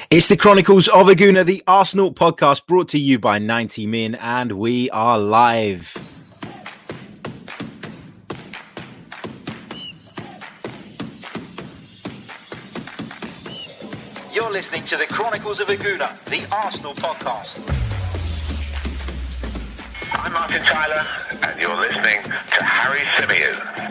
It's the Chronicles of a Gooner, the Arsenal podcast brought to you by 90 Min, and we are live. You're listening to the Chronicles of a Gooner, the Arsenal podcast. I'm Martin Tyler, and you're listening to Harry Symeou.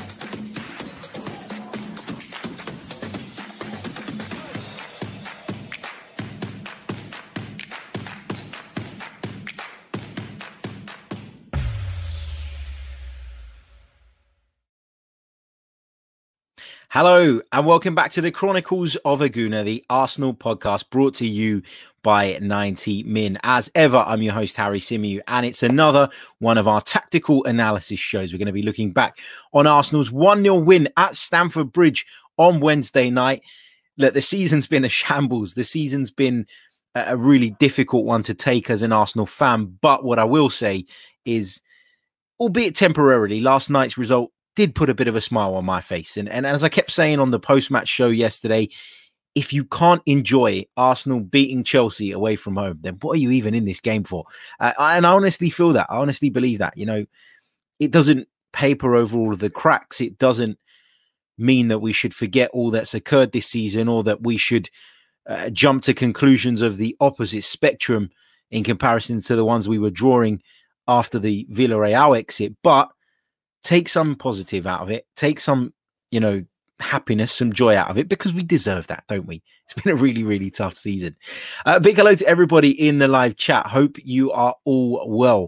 Hello and welcome back to the Chronicles of a Gooner, the Arsenal podcast brought to you by 90 Min. As ever, I'm your host, Harry Symeou, and it's another one of our tactical analysis shows. We're going to be looking back on Arsenal's 1-0 win at Stamford Bridge on Wednesday night. Look, the season's been a shambles. The season's been a really difficult one to take as an Arsenal fan. But what I will say is, albeit temporarily, last night's result did put a bit of a smile on my face. And as I kept saying on the post-match show yesterday, if you can't enjoy Arsenal beating Chelsea away from home, then what are you even in this game for? And I honestly feel that. I honestly believe that. You know, it doesn't paper over all of the cracks. It doesn't mean that we should forget all that's occurred this season or that we should jump to conclusions of the opposite spectrum in comparison to the ones we were drawing after the Villarreal exit. But take some positive out of it. Take some, happiness, some joy out of it, because we deserve that, don't we? It's been a really, really tough season. Big hello to everybody in the live chat. Hope you are all well.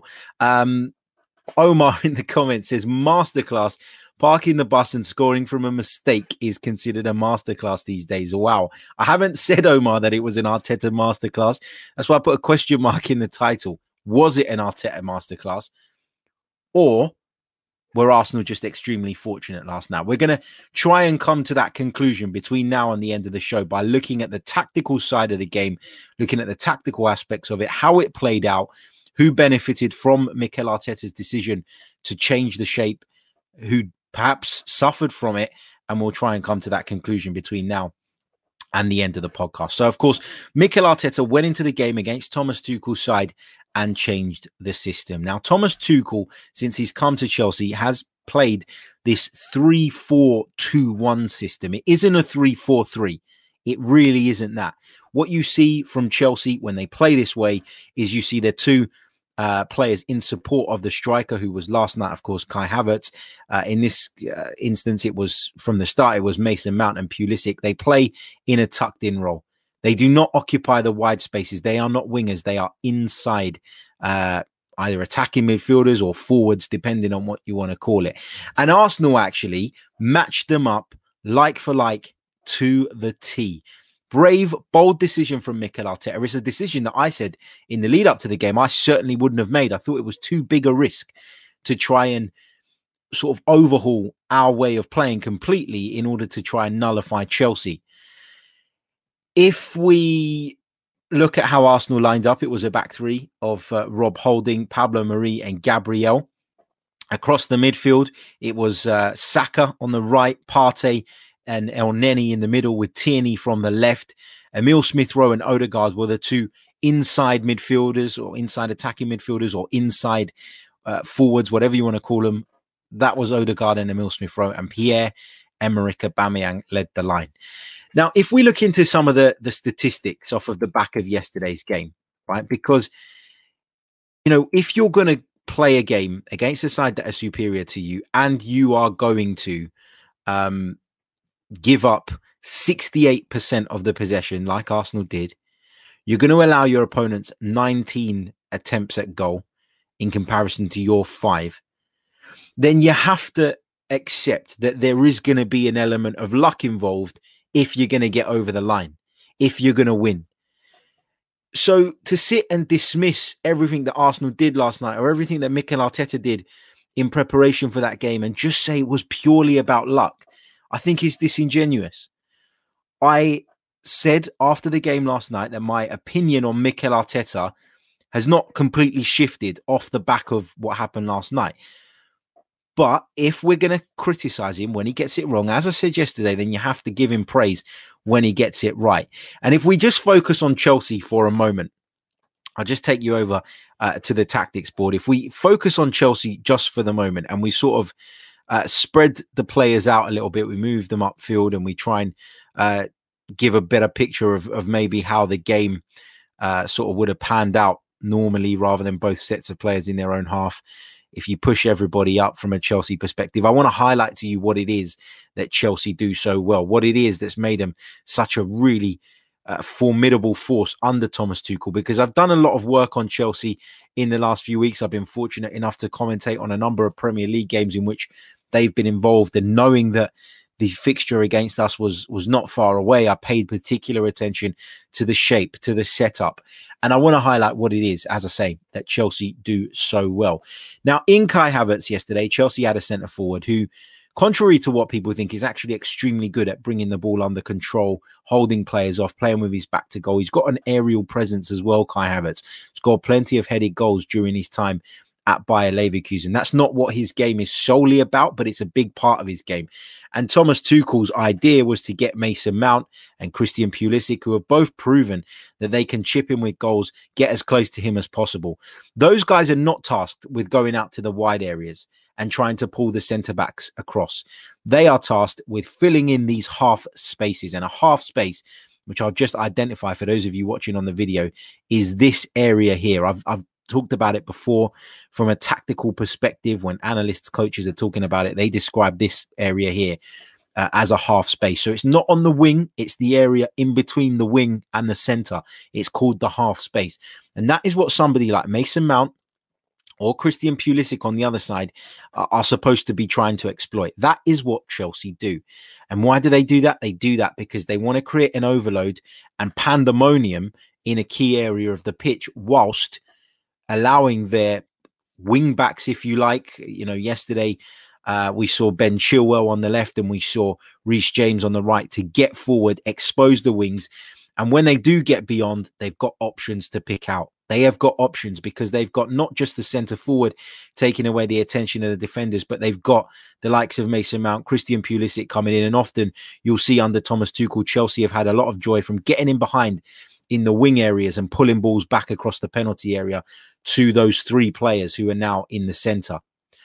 Omar in the comments says, masterclass. Parking the bus and scoring from a mistake is considered a masterclass these days. Wow. I haven't said, Omar, that it was an Arteta masterclass. That's why I put a question mark in the title. Was it an Arteta masterclass? Or were Arsenal just extremely fortunate last night? We're going to try and come to that conclusion between now and the end of the show by looking at the tactical side of the game, looking at the tactical aspects of it, how it played out, who benefited from Mikel Arteta's decision to change the shape, who perhaps suffered from it, and we'll try and come to that conclusion between now and the end of the podcast. So, of course, Mikel Arteta went into the game against Thomas Tuchel's side and changed the system. Now, Thomas Tuchel, since he's come to Chelsea, has played this 3-4-2-1 system. It isn't a 3-4-3. It really isn't that. What you see from Chelsea when they play this way is you see their two players in support of the striker, who was last night, of course, Kai Havertz. In this instance, it was from the start, it was Mason Mount and Pulisic. They play in a tucked-in role. They do not occupy the wide spaces. They are not wingers. They are inside, either attacking midfielders or forwards, depending on what you want to call it. And Arsenal actually matched them up like for like to the T. Brave, bold decision from Mikel Arteta. It's a decision that I said in the lead up to the game I certainly wouldn't have made. I thought it was too big a risk to try and sort of overhaul our way of playing completely in order to try and nullify Chelsea. If we look at how Arsenal lined up, it was a back three of Rob Holding, Pablo Mari and Gabriel. Across the midfield, it was Saka on the right, Partey and El Neni in the middle, with Tierney from the left. Emile Smith-Rowe and Odegaard were the two inside midfielders, or inside attacking midfielders, or inside forwards, whatever you want to call them. That was Odegaard and Emile Smith-Rowe, and Pierre-Emerick Aubameyang led the line. Now, if we look into some of the statistics off of the back of yesterday's game, right? Because, if you're going to play a game against a side that are superior to you, and you are going to give up 68% of the possession like Arsenal did, you're going to allow your opponents 19 attempts at goal in comparison to your 5, then you have to accept that there is going to be an element of luck involved if you're going to get over the line, if you're going to win. So to sit and dismiss everything that Arsenal did last night, or everything that Mikel Arteta did in preparation for that game, and just say it was purely about luck, I think is disingenuous. I said after the game last night that my opinion on Mikel Arteta has not completely shifted off the back of what happened last night. But if we're going to criticize him when he gets it wrong, as I said yesterday, then you have to give him praise when he gets it right. And if we just focus on Chelsea for a moment, I'll just take you over to the tactics board. If we focus on Chelsea just for the moment and we sort of spread the players out a little bit, we move them upfield and we try and give a better picture of maybe how the game sort of would have panned out normally rather than both sets of players in their own half. If you push everybody up from a Chelsea perspective, I want to highlight to you what it is that Chelsea do so well, what it is that's made them such a really formidable force under Thomas Tuchel, because I've done a lot of work on Chelsea in the last few weeks. I've been fortunate enough to commentate on a number of Premier League games in which they've been involved, and knowing that the fixture against us was not far away, I paid particular attention to the shape, to the setup. And I want to highlight what it is, as I say, that Chelsea do so well. Now, in Kai Havertz yesterday, Chelsea had a centre forward who, contrary to what people think, is actually extremely good at bringing the ball under control, holding players off, playing with his back to goal. He's got an aerial presence as well, Kai Havertz. Scored plenty of headed goals during his time at Bayer Leverkusen. That's not what his game is solely about, but it's a big part of his game. And Thomas Tuchel's idea was to get Mason Mount and Christian Pulisic, who have both proven that they can chip in with goals, get as close to him as possible. Those guys are not tasked with going out to the wide areas and trying to pull the centre-backs across. They are tasked with filling in these half spaces. And a half space, which I'll just identify for those of you watching on the video, is this area here. I've talked about it before from a tactical perspective. When analysts, coaches are talking about it, they describe this area here as a half space. So it's not on the wing, it's the area in between the wing and the center. It's called the half space. And that is what somebody like Mason Mount or Christian Pulisic on the other side are supposed to be trying to exploit. That is what Chelsea do. And why do they do that? They do that because they want to create an overload and pandemonium in a key area of the pitch, whilst allowing their wing backs, if you like. You know, yesterday we saw Ben Chilwell on the left and we saw Reece James on the right to get forward, expose the wings. And when they do get beyond, they've got options to pick out. They have got options because they've got not just the centre forward taking away the attention of the defenders, but they've got the likes of Mason Mount, Christian Pulisic coming in. And often you'll see under Thomas Tuchel, Chelsea have had a lot of joy from getting in behind in the wing areas and pulling balls back across the penalty area to those three players who are now in the centre.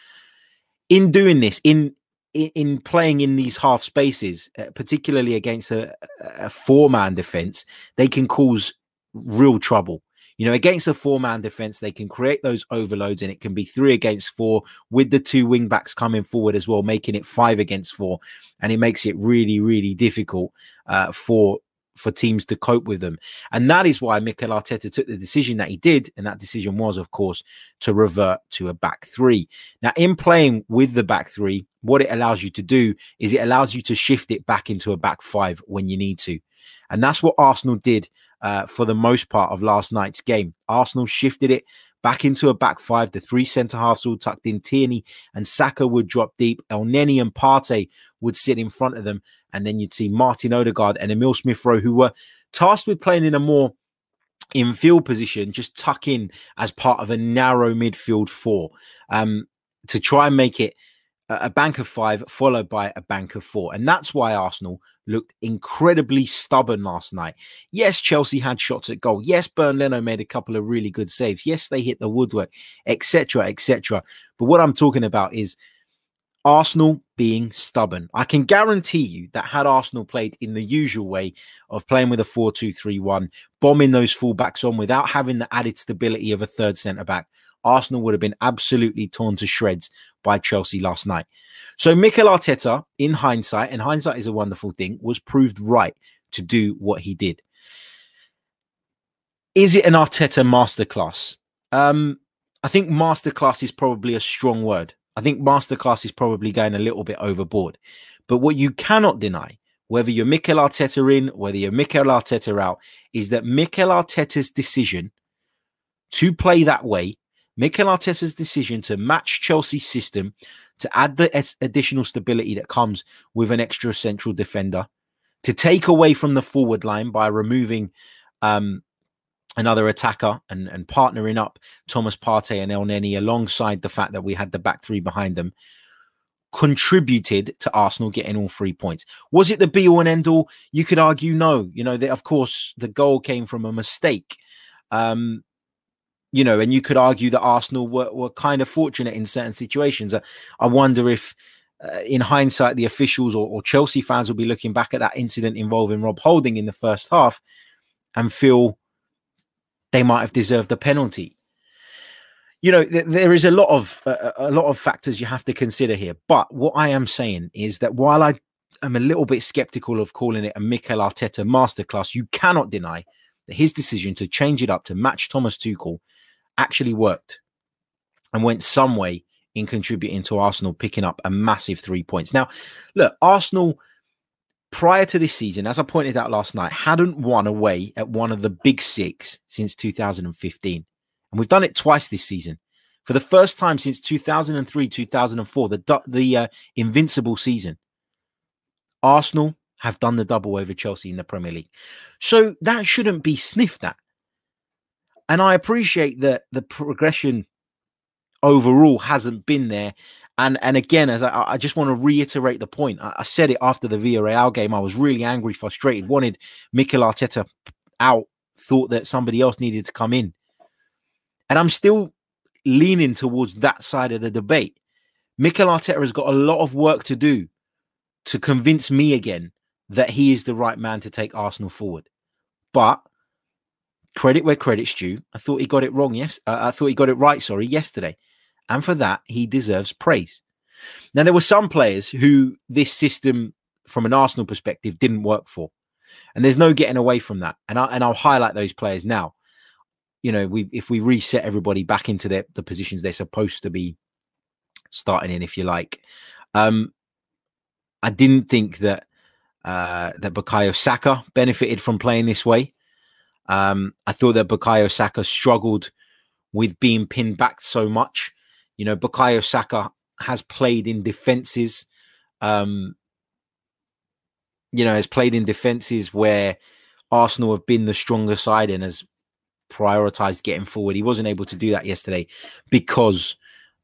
In doing this, in playing in these half spaces, particularly against a four-man defence, they can cause real trouble. You know, against a four-man defence, they can create those overloads, and it can be 3 against 4 with the 2 wing backs coming forward as well, making it 5 against 4. And it makes it really, really difficult for teams to cope with them. And that is why Mikel Arteta took the decision that he did. And that decision was, of course, to revert to a back 3. Now, in playing with the back 3, what it allows you to do is it allows you to shift it back into a back 5 when you need to. And that's what Arsenal did for the most part of last night's game. Arsenal shifted it back into a back 5. The 3 centre-halves all tucked in. Tierney and Saka would drop deep. Elneny and Partey would sit in front of them. And then you'd see Martin Odegaard and Emil Smith-Rowe, who were tasked with playing in a more in-field position, just tuck in as part of a narrow midfield 4 to try and make it a bank of 5 followed by a bank of 4. And that's why Arsenal looked incredibly stubborn last night. Yes, Chelsea had shots at goal. Yes, Bernd Leno made a couple of really good saves. Yes, they hit the woodwork, etc., etc. But what I'm talking about is Arsenal being stubborn. I can guarantee you that had Arsenal played in the usual way of playing with a 4-2-3-1, bombing those fullbacks on without having the added stability of a third centre-back, Arsenal would have been absolutely torn to shreds by Chelsea last night. So Mikel Arteta, in hindsight, and hindsight is a wonderful thing, was proved right to do what he did. Is it an Arteta masterclass? I think masterclass is probably a strong word. I think masterclass is probably going a little bit overboard. But what you cannot deny, whether you're Mikel Arteta in, whether you're Mikel Arteta out, is that Mikel Arteta's decision to play that way, Mikel Arteta's decision to match Chelsea's system, to add the additional stability that comes with an extra central defender, to take away from the forward line by removing another attacker and partnering up Thomas Partey and Elneny alongside the fact that we had the back 3 behind them. contributed to Arsenal getting all 3 points. Was it the be all and end all? You could argue no. Of course, the goal came from a mistake. And you could argue that Arsenal were kind of fortunate in certain situations. I wonder if, in hindsight, the officials or Chelsea fans will be looking back at that incident involving Rob Holding in the first half and feel they might have deserved a penalty. There is a lot of factors you have to consider here. But what I am saying is that while I am a little bit skeptical of calling it a Mikel Arteta masterclass, you cannot deny that his decision to change it up to match Thomas Tuchel actually worked and went some way in contributing to Arsenal picking up a massive 3 points. Now, look, Arsenal, prior to this season, as I pointed out last night, hadn't won away at one of the big six since 2015. And we've done it twice this season. For the first time since 2003, 2004, the invincible season, Arsenal have done the double over Chelsea in the Premier League. So that shouldn't be sniffed at. And I appreciate that the progression overall hasn't been there. And again, as I just want to reiterate the point. I said it after the Villarreal game. I was really angry, frustrated, wanted Mikel Arteta out, thought that somebody else needed to come in. And I'm still leaning towards that side of the debate. Mikel Arteta has got a lot of work to do to convince me again that he is the right man to take Arsenal forward. But credit where credit's due. I thought he got it wrong. I thought he got it right. Yesterday. And for that, he deserves praise. Now, there were some players who this system, from an Arsenal perspective, didn't work for. And there's no getting away from that. And I'll highlight those players now. If we reset everybody back into the positions they're supposed to be starting in, if you like. I didn't think that Bukayo Saka benefited from playing this way. I thought that Bukayo Saka struggled with being pinned back so much. Bukayo Saka has played in defenses, has played in defenses where Arsenal have been the stronger side and has prioritized getting forward. He wasn't able to do that yesterday because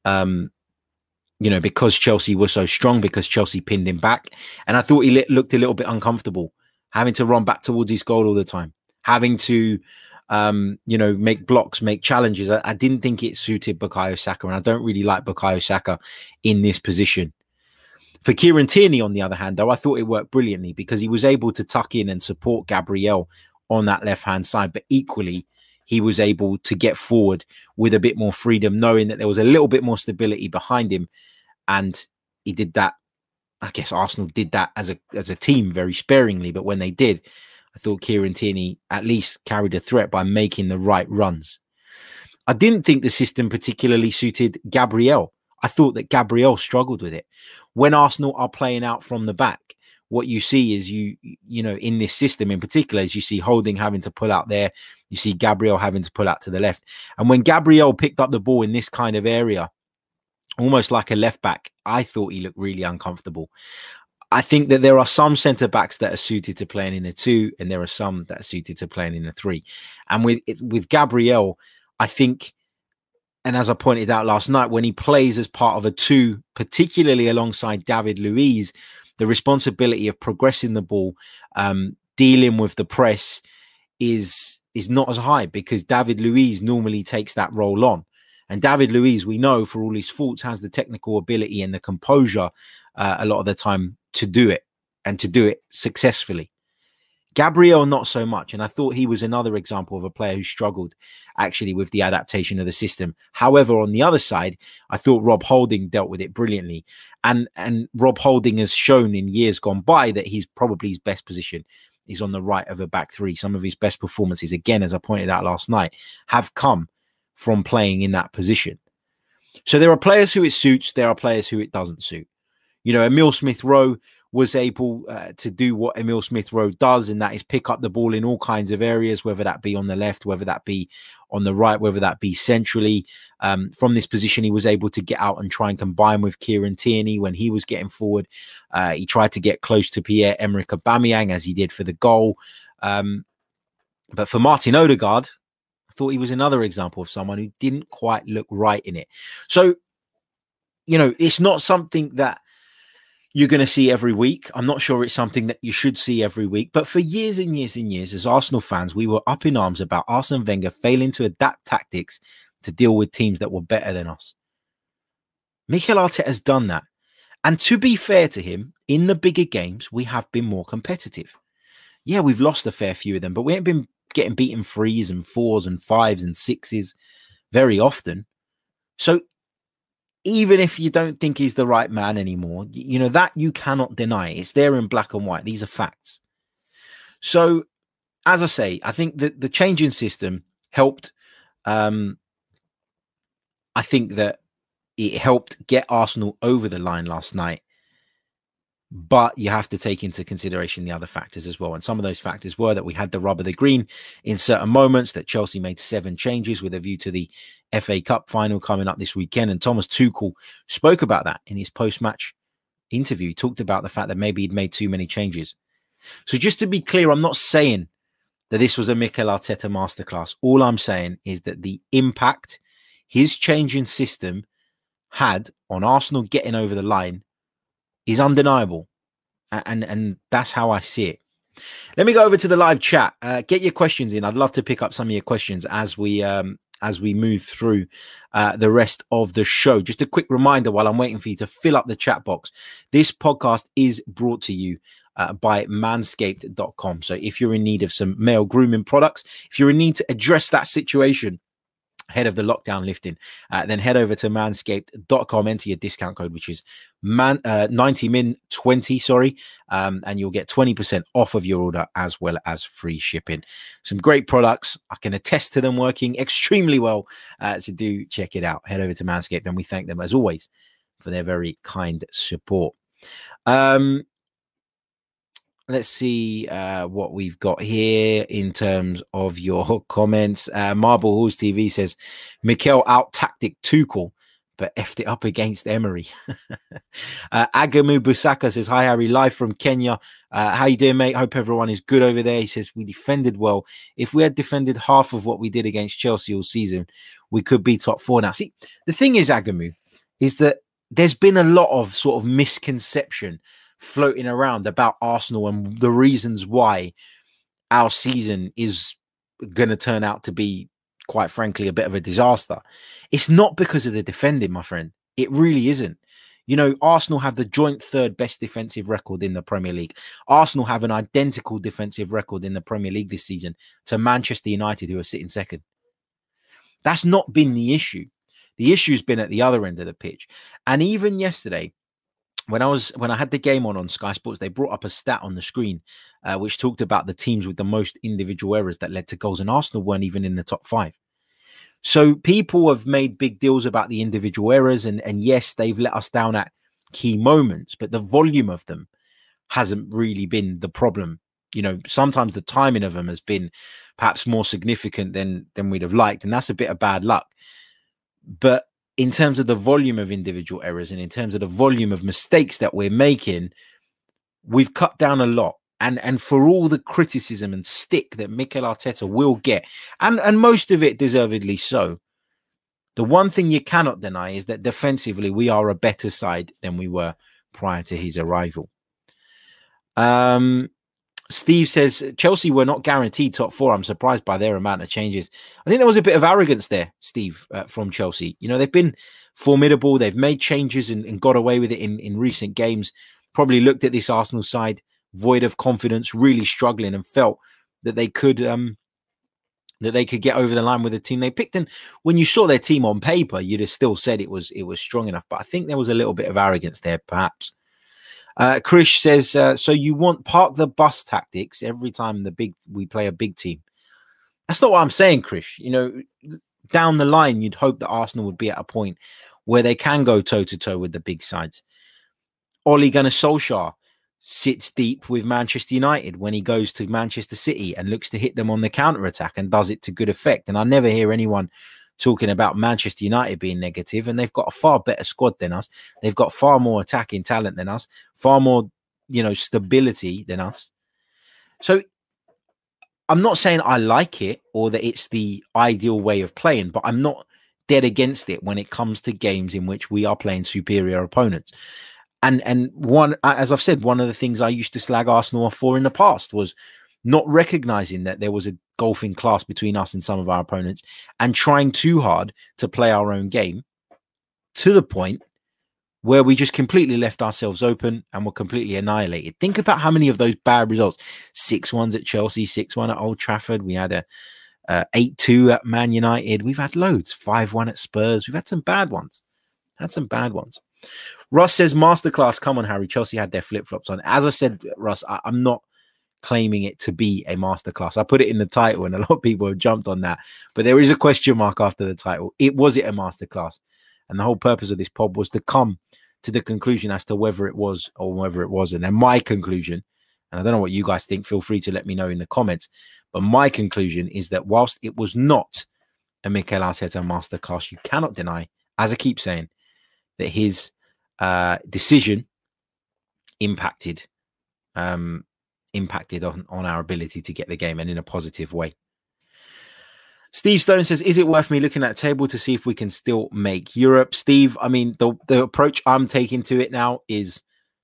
Chelsea was so strong, because Chelsea pinned him back. And I thought he looked a little bit uncomfortable, having to run back towards his goal all the time, having to, make blocks, make challenges. I didn't think it suited Bukayo Saka, and I don't really like Bukayo Saka in this position. For Kieran Tierney, on the other hand, though, I thought it worked brilliantly because he was able to tuck in and support Gabriel on that left-hand side, but equally, he was able to get forward with a bit more freedom, knowing that there was a little bit more stability behind him. And he did that. I guess Arsenal did that as a team very sparingly, but when they did, I thought Kieran Tierney at least carried a threat by making the right runs. I didn't think the system particularly suited Gabriel. I thought that Gabriel struggled with it. When Arsenal are playing out from the back, what you see is in this system in particular, is you see Holding having to pull out there. You see Gabriel having to pull out to the left. And when Gabriel picked up the ball in this kind of area, almost like a left back, I thought he looked really uncomfortable. I think that there are some centre backs that are suited to playing in a 2, and there are some that are suited to playing in a 3. And with Gabriel, I think, and as I pointed out last night, when he plays as part of a 2, particularly alongside David Luiz, the responsibility of progressing the ball, dealing with the press is not as high, because David Luiz normally takes that role on. And David Luiz, we know, for all his faults, has the technical ability and the composure a lot of the time to do it, and to do it successfully. Gabriel, not so much. And I thought he was another example of a player who struggled actually with the adaptation of the system. However, on the other side, I thought Rob Holding dealt with it brilliantly. And Rob Holding has shown in years gone by that he's probably his best position is on the right of a back 3. Some of his best performances, again, as I pointed out last night, have come from playing in that position. So there are players who it suits. There are players who it doesn't suit. Emile Smith-Rowe was able to do what Emile Smith-Rowe does, and that is pick up the ball in all kinds of areas, whether that be on the left, whether that be on the right, whether that be centrally. From this position, he was able to get out and try and combine with Kieran Tierney when he was getting forward. He tried to get close to Pierre-Emerick Aubameyang, as he did for the goal. But for Martin Odegaard, I thought he was another example of someone who didn't quite look right in it. So, it's not something that you're going to see every week. I'm not sure it's something that you should see every week, but for years and years and years, as Arsenal fans, we were up in arms about Arsene Wenger failing to adapt tactics to deal with teams that were better than us. Mikel Arteta has done that. And to be fair to him, in the bigger games, we have been more competitive. Yeah, we've lost a fair few of them, but we ain't been getting beaten 3s and 4s and 5s and 6s very often. So even if you don't think he's the right man anymore, you know, that you cannot deny. It's there in black and white. These are facts. So, as I say, I think that the changing system helped. I think that it helped get Arsenal over the line last night. But you have to take into consideration the other factors as well. And some of those factors were that we had the rub of the green in certain moments, that Chelsea made 7 changes with a view to the FA Cup final coming up this weekend. And Thomas Tuchel spoke about that in his post-match interview. He talked about the fact that maybe he'd made too many changes. So just to be clear, I'm not saying that this was a Mikel Arteta masterclass. All I'm saying is that the impact his changing system had on Arsenal getting over the line is undeniable, and that's how I see it. Let me go over to the live chat. Get your questions in. I'd love to pick up some of your questions as we move through the rest of the show. Just a quick reminder while I'm waiting for you to fill up the chat box. This podcast is brought to you by manscaped.com. So if you're in need of some male grooming products, if you're in need to address that situation ahead of the lockdown lifting, then head over to manscaped.com, enter your discount code, which is 90min20, and you'll get 20% off of your order as well as free shipping. Some great products. I can attest to them working extremely well. So do check it out. Head over to Manscaped, and we thank them as always for their very kind support. Let's see what we've got here in terms of your comments. Marble Halls TV says, Mikel out-tactic Tuchel, but effed it up against Emery. Agamu Busaka says, hi, Harry, live from Kenya. How you doing, mate? Hope everyone is good over there. He says, we defended well. If we had defended half of what we did against Chelsea all season, we could be top 4 now. See, the thing is, Agamu, is that there's been a lot of sort of misconception floating around about Arsenal and the reasons why our season is going to turn out to be, quite frankly, a bit of a disaster. It's not because of the defending, my friend. It really isn't. You know, Arsenal have the joint 3rd best defensive record in the Premier League. Arsenal have an identical defensive record in the Premier League this season to Manchester United, who are sitting 2nd. That's not been the issue. The issue has been at the other end of the pitch. And even yesterday, when I had the game on Sky Sports, they brought up a stat on the screen, which talked about the teams with the most individual errors that led to goals, and Arsenal weren't even in the top 5. So people have made big deals about the individual errors, and yes, they've let us down at key moments, but the volume of them hasn't really been the problem. You know, sometimes the timing of them has been perhaps more significant than we'd have liked, and that's a bit of bad luck. But in terms of the volume of individual errors and in terms of the volume of mistakes that we're making, we've cut down a lot. And for all the criticism and stick that Mikel Arteta will get, and most of it deservedly so, the one thing you cannot deny is that defensively we are a better side than we were prior to his arrival. Steve says, Chelsea were not guaranteed top 4. I'm surprised by their amount of changes. I think there was a bit of arrogance there, Steve, from Chelsea. You know, they've been formidable. They've made changes and got away with it in recent games. Probably looked at this Arsenal side, void of confidence, really struggling, and felt that they could get over the line with the team they picked. And when you saw their team on paper, you'd have still said it was strong enough. But I think there was a little bit of arrogance there, perhaps. Krish says, so you want park the bus tactics every time we play a big team. That's not what I'm saying, Krish. You know, down the line, you'd hope that Arsenal would be at a point where they can go toe-to-toe with the big sides. Ole Gunnar Solskjaer sits deep with Manchester United when he goes to Manchester City and looks to hit them on the counter-attack and does it to good effect. And I never hear anyone talking about Manchester United being negative, and they've got a far better squad than us. They've got far more attacking talent than us, far more, stability than us. So I'm not saying I like it or that it's the ideal way of playing, but I'm not dead against it when it comes to games in which we are playing superior opponents. And one, as I've said, one of the things I used to slag Arsenal off for in the past was not recognizing that there was a golfing class between us and some of our opponents, and trying too hard to play our own game to the point where we just completely left ourselves open and were completely annihilated. Think about how many of those bad results: 6-1s at Chelsea, 6-1 at Old Trafford. We had a 8-2 at Man United. We've had loads. 5-1 at Spurs. We've had some bad ones. Russ says, masterclass. Come on, Harry. Chelsea had their flip-flops on. As I said, Russ, I'm not claiming it to be a masterclass. I put it in the title and a lot of people have jumped on that. But there is a question mark after the title. Was it a masterclass? And the whole purpose of this pod was to come to the conclusion as to whether it was or whether it wasn't. And my conclusion, and I don't know what you guys think, feel free to let me know in the comments, but my conclusion is that whilst it was not a Mikel Arteta masterclass, you cannot deny, as I keep saying, that his decision impacted on our ability to get the game, and in a positive way. Steve Stone says, is it worth me looking at the table to see if we can still make Europe? Steve, I mean, the approach I'm taking to it now is,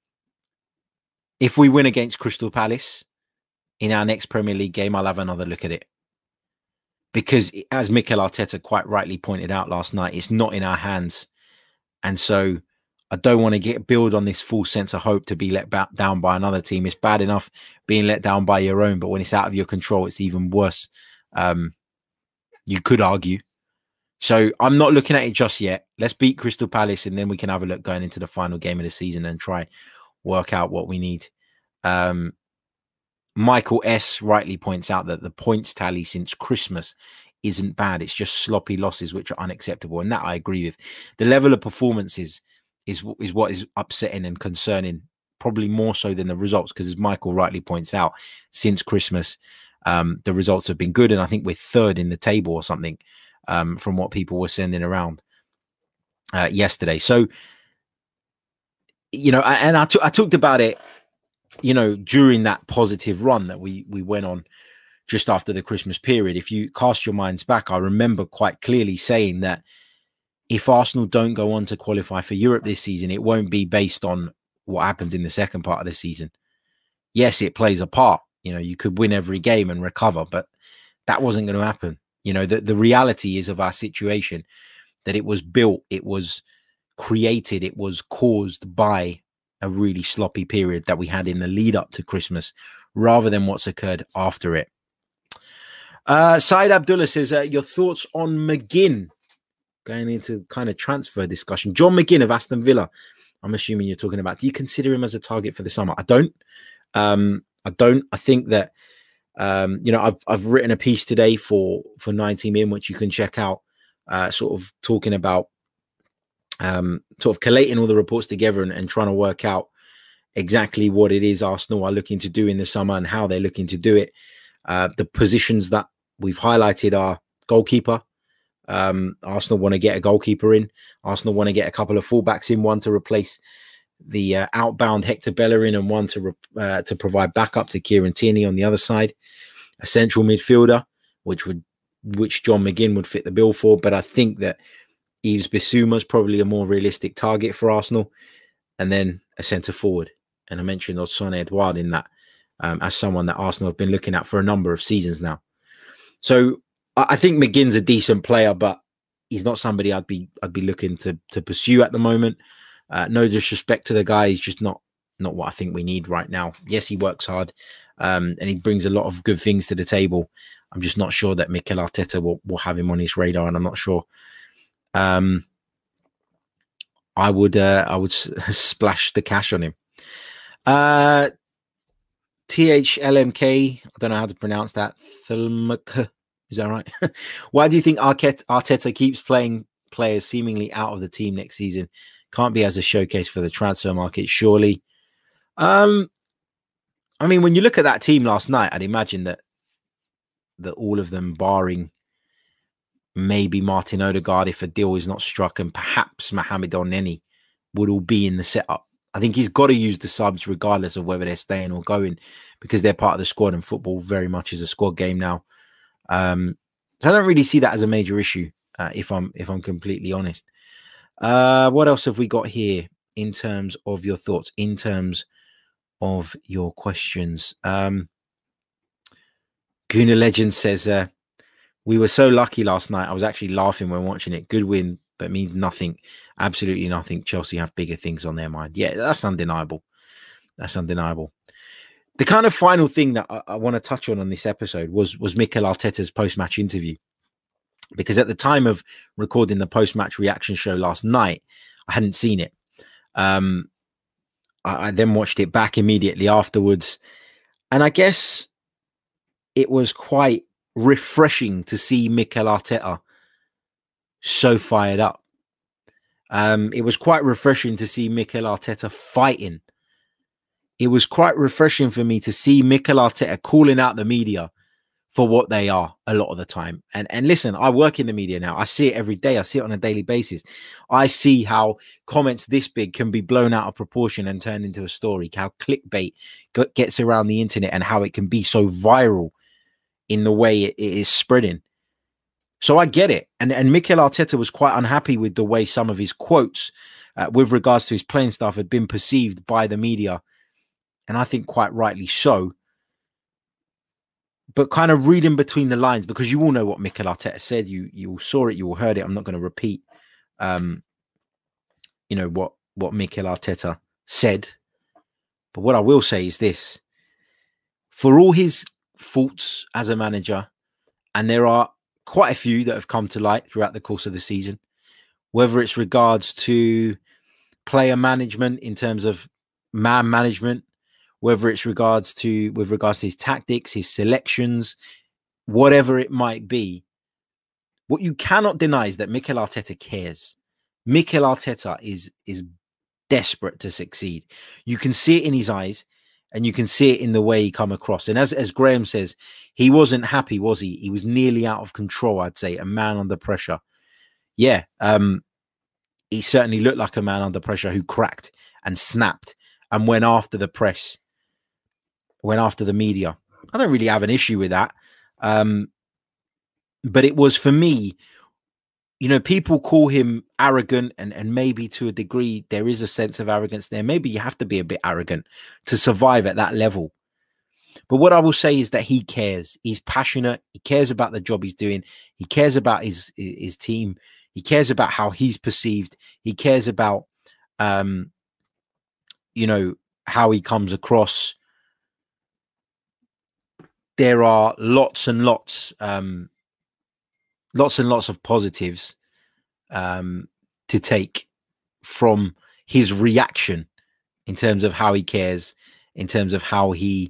if we win against Crystal Palace in our next Premier League game, I'll have another look at it. Because as Mikel Arteta quite rightly pointed out last night, it's not in our hands. And so I don't want to build on this false sense of hope to be let down by another team. It's bad enough being let down by your own, but when it's out of your control, it's even worse. You could argue. So I'm not looking at it just yet. Let's beat Crystal Palace, and then we can have a look going into the final game of the season and try work out what we need. Michael S. rightly points out that the points tally since Christmas isn't bad. It's just sloppy losses, which are unacceptable. And that I agree with. The level of performances is what is upsetting and concerning, probably more so than the results, because as Michael rightly points out, since Christmas, the results have been good. And I think we're third in the table or something, from what people were sending around yesterday. So, and I talked about it, during that positive run that we went on just after the Christmas period. If you cast your minds back, I remember quite clearly saying that if Arsenal don't go on to qualify for Europe this season, it won't be based on what happens in the second part of the season. Yes, it plays a part. You could win every game and recover, but that wasn't going to happen. The reality is of our situation that it was built, it was created, it was caused by a really sloppy period that we had in the lead up to Christmas, rather than what's occurred after it. Saeed Abdullah says, your thoughts on McGinn, going into kind of transfer discussion. John McGinn of Aston Villa, I'm assuming you're talking about. Do you consider him as a target for the summer? I don't. I think that, I've written a piece today for 90 Min, which you can check out, sort of talking about, sort of collating all the reports together and trying to work out exactly what it is Arsenal are looking to do in the summer and how they're looking to do it. The positions that we've highlighted are goalkeeper. Arsenal want to get a goalkeeper in. Arsenal want to get a couple of fullbacks in, one to replace the outbound Hector Bellerin and one to provide backup to Kieran Tierney on the other side. A central midfielder, which John McGinn would fit the bill for. But I think that Yves Bissouma is probably a more realistic target for Arsenal. And then a centre forward. And I mentioned Odsonne Edouard in that as someone that Arsenal have been looking at for a number of seasons now. So I think McGinn's a decent player, but he's not somebody I'd be looking to pursue at the moment. No disrespect to the guy, he's just not what I think we need right now. Yes, he works hard, and he brings a lot of good things to the table. I'm just not sure that Mikel Arteta will have him on his radar, and I'm not sure. I would splash the cash on him. THLMK, I don't know how to pronounce that. Is that right? Why do you think Arteta keeps playing players seemingly out of the team next season? Can't be as a showcase for the transfer market, surely. I mean, when you look at that team last night, I'd imagine that all of them, barring maybe Martin Odegaard, if a deal is not struck, and perhaps Mohamed Elneny, would all be in the setup. I think he's got to use the subs regardless of whether they're staying or going, because they're part of the squad, and football very much is a squad game now. So I don't really see that as a major issue, if I'm completely honest. What else have we got here? in terms of your thoughts, in terms of your questions. Guna Legend says, we were so lucky last night. I was actually laughing when watching it. Good win, but means nothing. Absolutely nothing. Chelsea have bigger things on their mind. Yeah, that's undeniable. That's undeniable. The kind of final thing that I want to touch on this episode was Mikel Arteta's post-match interview. Because at the time of recording the post-match reaction show last night, I hadn't seen it. I then watched it back immediately afterwards. And I guess it was quite refreshing to see Mikel Arteta so fired up. It was quite refreshing to see Mikel Arteta fighting. It was quite refreshing for me to see Mikel Arteta calling out the media for what they are a lot of the time. And listen, I work in the media now. I see it every day. I see it on a daily basis. I see how comments this big can be blown out of proportion and turned into a story, how clickbait gets around the internet and how it can be so viral in the way it is spreading. So I get it. And Mikel Arteta was quite unhappy with the way some of his quotes with regards to his playing staff had been perceived by the media. And I think quite rightly so. But kind of reading between the lines, because you all know what Mikel Arteta said. You all saw it, you all heard it. I'm not going to repeat, what Mikel Arteta said. But what I will say is this. For all his faults as a manager, and there are quite a few that have come to light throughout the course of the season, whether it's regards to player management in terms of man management, whether it's with regards to his tactics, his selections, whatever it might be, what you cannot deny is that Mikel Arteta cares. Mikel Arteta is desperate to succeed. You can see it in his eyes, and you can see it in the way he come across. And as Graham says, he wasn't happy, was he? He was nearly out of control, I'd say, a man under pressure. Yeah, he certainly looked like a man under pressure who cracked and snapped and went after the press, went after the media. I don't really have an issue with that. But it was, for me, people call him arrogant, and maybe to a degree there is a sense of arrogance there. Maybe you have to be a bit arrogant to survive at that level. But what I will say is that he cares. He's passionate. He cares about the job he's doing. He cares about his team. He cares about how he's perceived. He cares about, how he comes across. There are lots and lots of positives to take from his reaction in terms of how he cares, in terms of how he,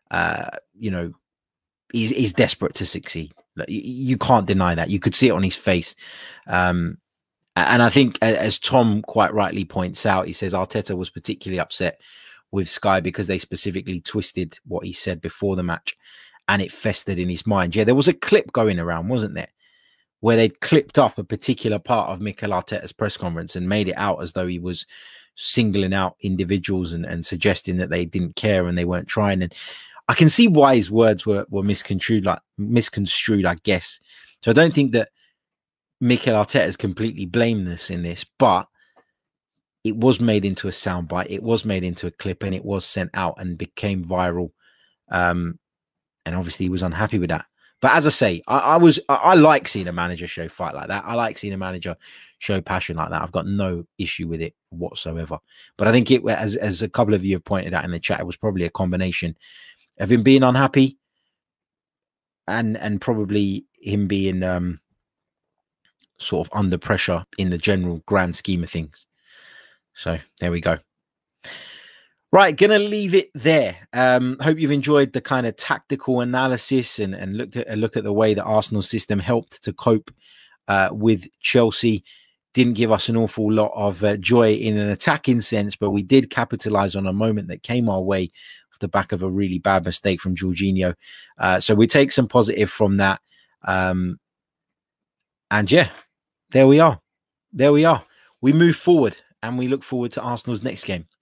he's desperate to succeed. You can't deny that. You could see it on his face. And I think, as Tom quite rightly points out, he says Arteta was particularly upset with Sky because they specifically twisted what he said before the match, and it festered in his mind. Yeah, there was a clip going around, wasn't there, where they'd clipped up a particular part of Mikel Arteta's press conference and made it out as though he was singling out individuals and suggesting that they didn't care and they weren't trying. And I can see why his words were misconstrued, I guess. So I don't think that Mikel Arteta is completely blameless in this, but it was made into a soundbite. It was made into a clip, and it was sent out and became viral. And obviously he was unhappy with that. But as I say, I like seeing a manager show fight like that. I like seeing a manager show passion like that. I've got no issue with it whatsoever. But I think it, as a couple of you have pointed out in the chat, it was probably a combination of him being unhappy and probably him being sort of under pressure in the general grand scheme of things. So there we go. Right, gonna leave it there. Hope you've enjoyed the kind of tactical analysis and look at the way that Arsenal's system helped to cope with Chelsea. Didn't give us an awful lot of joy in an attacking sense, but we did capitalize on a moment that came our way off the back of a really bad mistake from Jorginho. So we take some positive from that. And yeah, there we are. We move forward, and we look forward to Arsenal's next game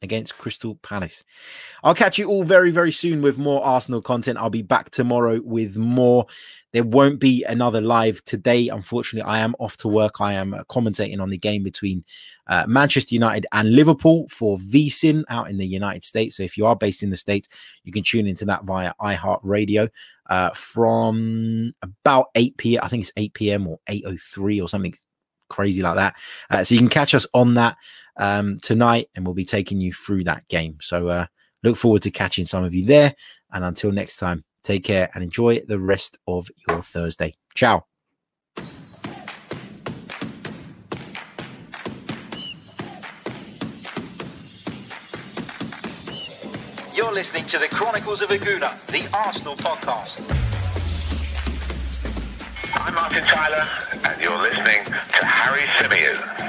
against Crystal Palace. I'll catch you all very, very soon with more Arsenal content. I'll be back tomorrow with more. There won't be another live today. Unfortunately, I am off to work. I am commentating on the game between Manchester United and Liverpool for VSIN out in the United States. So if you are based in the States, you can tune into that via iHeartRadio from about 8 p.m. I think it's 8 p.m. or 8:03 or something crazy like that. So you can catch us on that tonight, and we'll be taking you through that game. So look forward to catching some of you there. And until next time, take care and enjoy the rest of your Thursday. Ciao. You're listening to the Chronicles of a Gooner, the Arsenal podcast. I'm Martin Tyler, and you're listening to Harry Symeou.